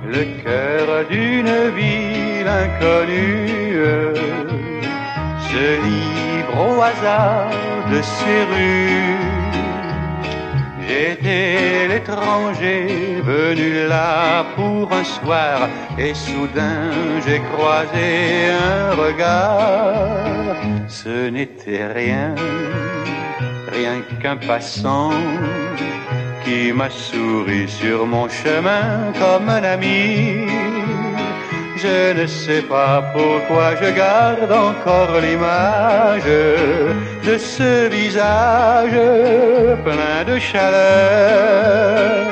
le cœur d'une ville inconnue se livre au hasard de ses rues. J'étais l'étranger venu là pour un soir et soudain j'ai croisé un regard. Ce n'était rien, rien qu'un passant qui m'a souri sur mon chemin comme un ami. Je ne sais pas pourquoi je garde encore l'image de ce visage plein de chaleur.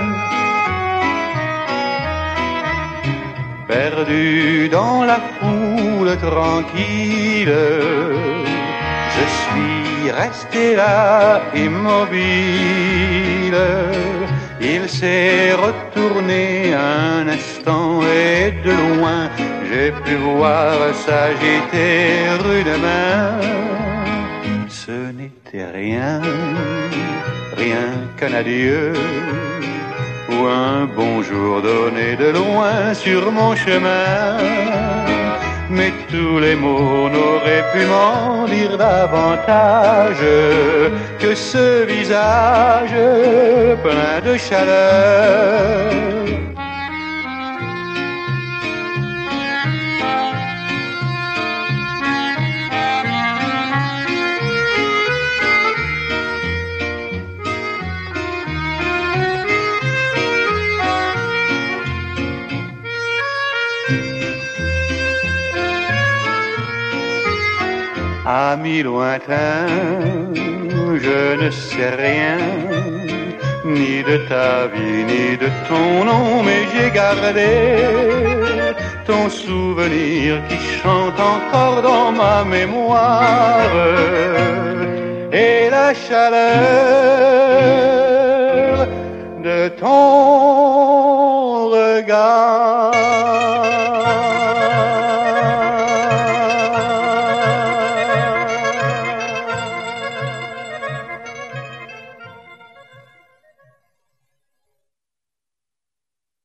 Perdu dans la foule tranquille, je suis resté là immobile. Il s'est retourné un instant et de loin j'ai pu voir s'agiter rudement. Ce n'était rien, rien qu'un adieu ou un bonjour donné de loin sur mon chemin. Mais tous les mots n'auraient pu m'en dire davantage que ce visage plein de chaleur. Amis lointains, je ne sais rien, ni de ta vie, ni de ton nom, mais j'ai gardé ton souvenir qui chante encore dans ma mémoire. Et la chaleur de ton